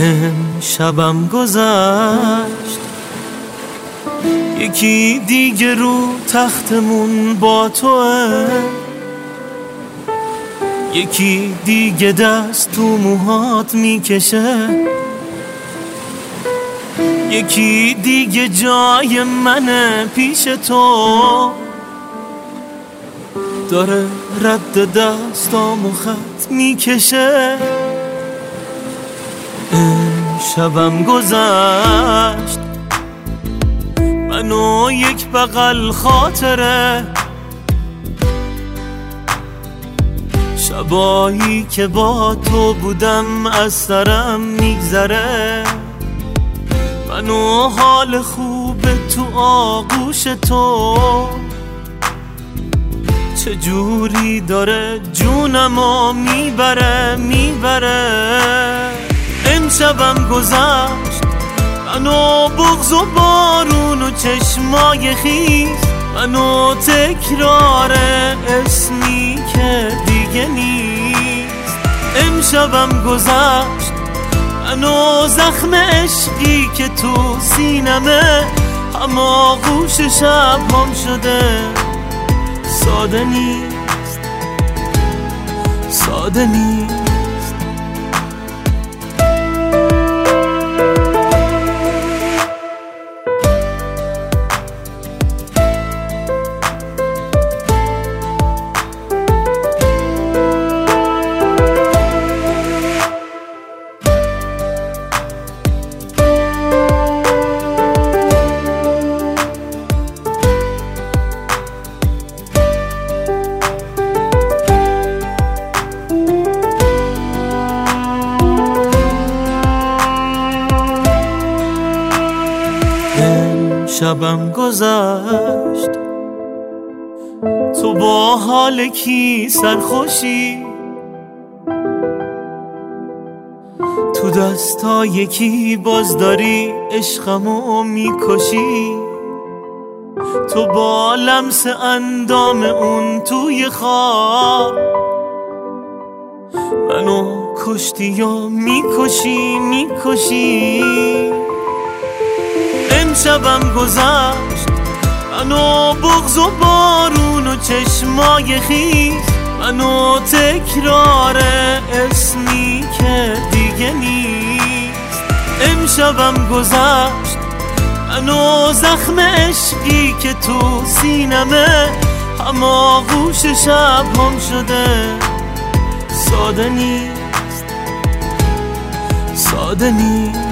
شبم گذشت، یکی دیگه رو تختمون با توه، یکی دیگه دست تو موهات میکشه، یکی دیگه جای منه پیش تو، داره رد دستامو خط میکشه. شبم گذشت، منو یک بغل خاطره، شبایی که با تو بودم از سرم میگذره، منو حال خوب تو آغوش تو، چجوری داره جونمو میبره. امشبم گذشت، منو بغض و بارون و چشمای خیز، منو تکرار اسمی که دیگه نیست. امشبم گذشت، منو زخم عشقی که تو سینمه، هم آغوش شب هم شده، ساده نیست، ساده نیست. شبم گذشت، تو با حال کی سرخوشی، تو دستای کی باز داری عشقمو میکشی، تو با لمس اندام اون توی خواب منو کشتی و میکشی. امشبم گذشت، منو بغض و بارون و چشمای خیز، منو تکرار اسمی که دیگه نیست. امشبم گذشت، منو زخم عشقی که تو سینمه، هم آغوش شب هم شده، ساده نیست، ساده نیست.